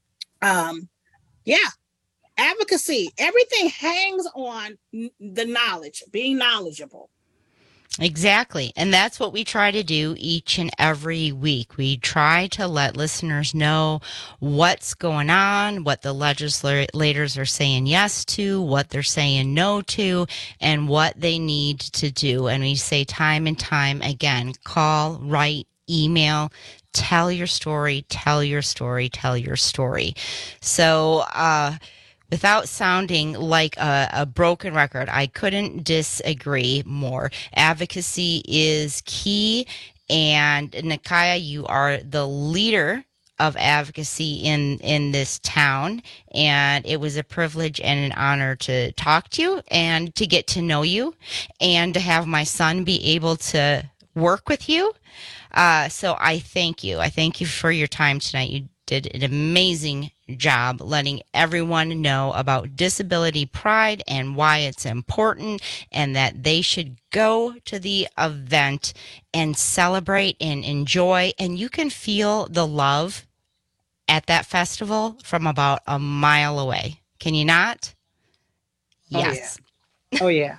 Advocacy, everything hangs on the knowledge, being knowledgeable. Exactly. And that's what we try to do each and every week. We try to let listeners know what's going on, what the legislators are saying yes to, what they're saying no to, and what they need to do. And we say time and time again, call, write, email, Tell your story, tell your story, tell your story. So, without sounding like a broken record, I couldn't disagree more. Advocacy is key. And Nakaya, you are the leader of advocacy in this town. And it was a privilege and an honor to talk to you and to get to know you and to have my son be able to work with you. So I thank you. I thank you for your time tonight. You did an amazing job letting everyone know about Disability Pride and why it's important and that they should go to the event and celebrate and enjoy. And you can feel the love at that festival from about a mile away. Can you not? Yes. Oh, yeah.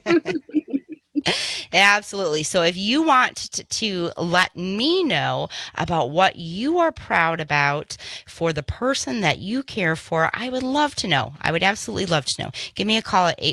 Absolutely. So if you want to let me know about what you are proud about for the person that you care for, I would love to know. I would absolutely love to know. Give me a call at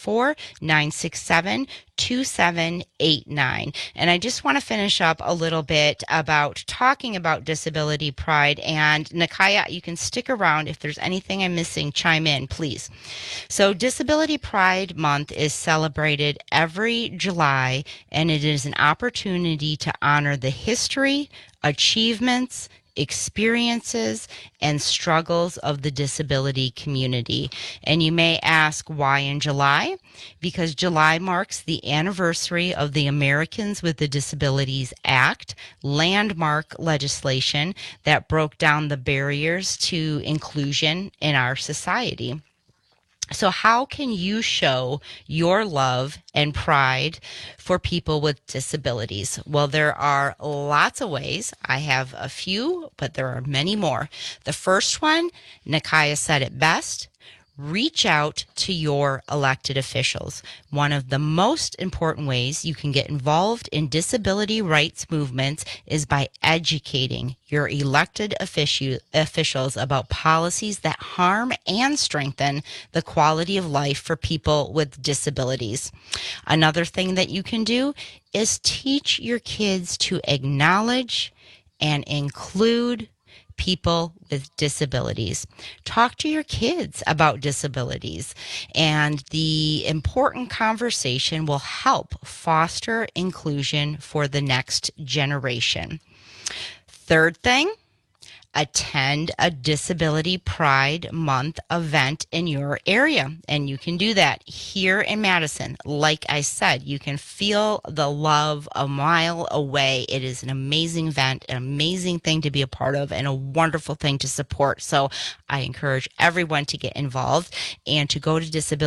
844-967-2789. And I just want to finish up a little bit about talking about Disability Pride. And Nakaya, you can stick around. If there's anything I'm missing, chime in, please. So Disability Pride Month is celebrated every July, and it is an opportunity to honor the history, achievements, experiences, and struggles of the disability community. And you may ask, why in July? Because July marks the anniversary of the Americans with Disabilities Act, landmark legislation that broke down the barriers to inclusion in our society. So how can you show your love and pride for people with disabilities? Well, there are lots of ways. I have a few, but there are many more. The first one, Nakaya said it best. Reach out to your elected officials. One of the most important ways you can get involved in disability rights movements is by educating your elected officials about policies that harm and strengthen the quality of life for people with disabilities. Another thing that you can do is teach your kids to acknowledge and include people with disabilities. Talk to your kids about disabilities, and the important conversation will help foster inclusion for the next generation. Third thing, attend a Disability Pride Month event in your area. And you can do that here in Madison. Like I said, you can feel the love a mile away. It is an amazing event, an amazing thing to be a part of, and a wonderful thing to support. So I encourage everyone to get involved and to go to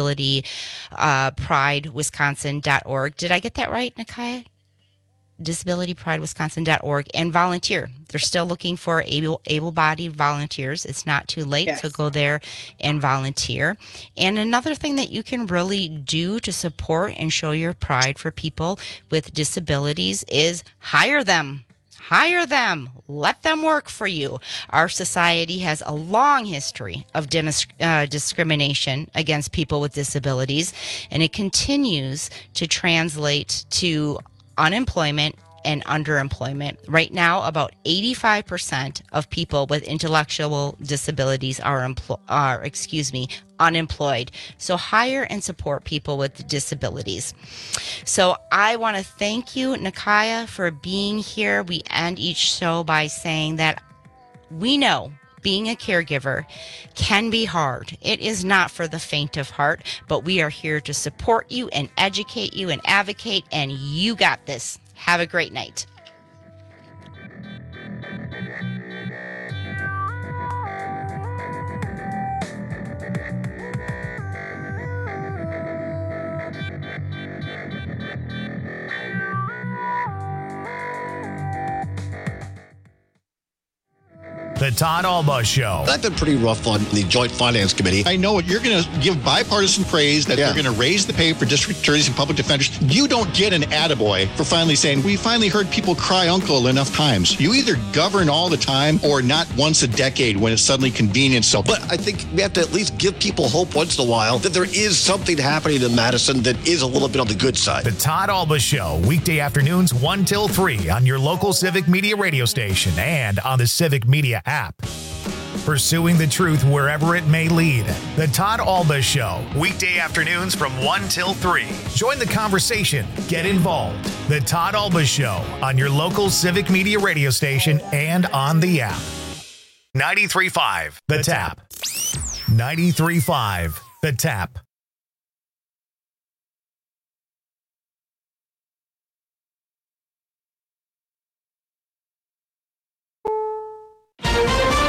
disabilitypridewisconsin.org. Did I get that right, Nakaya? disabilitypridewisconsin.org, and volunteer. They're still looking for able-bodied volunteers. It's not too late to go there and volunteer. And another thing that you can really do to support and show your pride for people with disabilities is hire them. Hire them. Let them work for you. Our society has a long history of discrimination against people with disabilities, and it continues to translate to unemployment and underemployment. Right now, about 85% of people with intellectual disabilities are unemployed. So hire and support people with disabilities. So I want to thank you, Nakaya, for being here. We end each show by saying that we know being a caregiver can be hard. It is not for the faint of heart, but we are here to support you and educate you and advocate, and you got this. Have a great night. The Todd Alba Show. I've been pretty rough on the Joint Finance Committee. I know you're going to give bipartisan praise that they're going to raise the pay for district attorneys and public defenders. You don't get an attaboy for finally saying, we finally heard people cry uncle enough times. You either govern all the time or not once a decade when it's suddenly convenient. So, but I think we have to at least give people hope once in a while that there is something happening in Madison that is a little bit on the good side. The Todd Alba Show, weekday afternoons 1 till 3 on your local Civic Media radio station and on the Civic Media app. Pursuing the truth wherever it may lead. The Todd Alba Show, weekday afternoons from 1 till 3. Join the conversation. Get involved. The Todd Alba Show on your local Civic Media radio station and on the app. 93.5 The Tap. 93.5 The Tap.